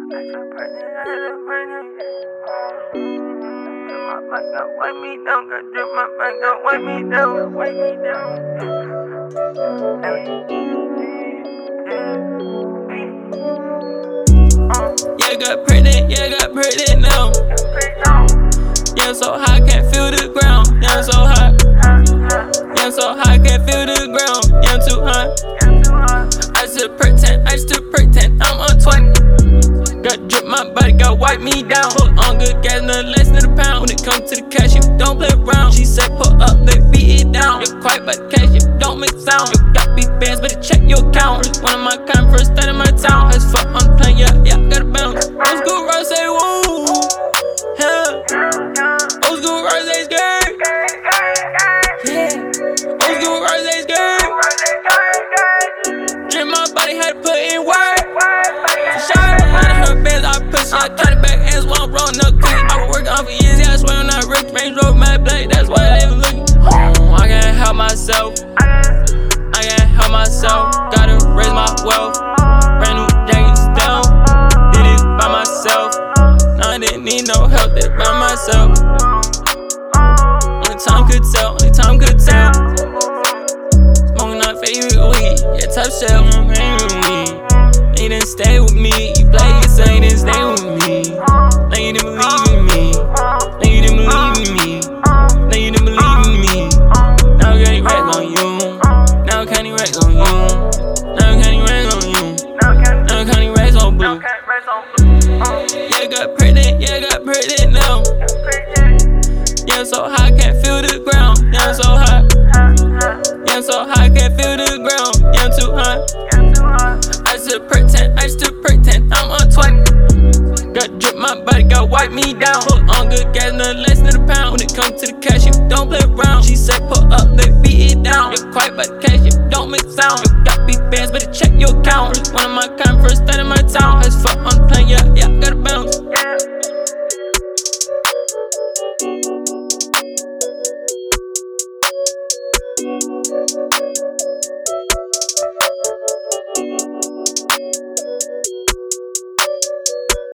Wipe me down, got drip my back up, wipe me down, wipe me down. Yeah, got pregnant now. Yeah, so high, can't feel the ground. Yeah, I'm so high. Yeah, I'm so high, can't feel the ground. Yeah, I'm too high. I still pretend, I'm on 20. Got drip my body, got wipe me down. Put on good gas, nothing less than a pound. When it comes to the cash, you don't play around. She said, put up, they beat it down. You're quiet by the cash, you don't make sound. You got big bands, better check your account. First one of my kind, first start in my town. As fuck on the plane, yeah, gotta bounce. Old school Rose, say woo. Yeah. Old school Rose, skirt. Yeah. Old school Rose, skirt. Drip my body, had to put in work. I try to back ends while I'm rolling up cookie. I been working on for years, yeah, I swear I'm not rich. Range Rover, mad black, that's why they even looking. I can't help myself. I can't help myself. Gotta raise my wealth. Brand new jackets down. Did it by myself. Now I didn't need no help, did it by myself. Only time could tell, only time could tell. Smoking on favorite weed, yeah, top shelf. They didn't stay with me. You play your son, you didn't stay with me. Now you didn't believe in me. Now you didn't believe in me. Now you didn't believe in me. Now I can't wreck on you. Now I can't wreck on you. Now I can't wreck on you. Now I can't wreck on blue. Yeah, got pregnant now. Yeah, I'm so high, can't feel the ground. Yeah, I'm so high. Yeah, I'm so high, can't feel the ground. Yeah, I'm too high. I still pretend, I'm on 20. Got drip my body, got wipe me down. Put on good gas, nothing less than a pound. When it comes to the cash, you don't play around. She said put up, they beat it down. You're quiet by the cash, you don't make sound. You got big bands, better check your account. First one of my kind, first start in my town. As fuck on the plane, yeah, gotta bounce.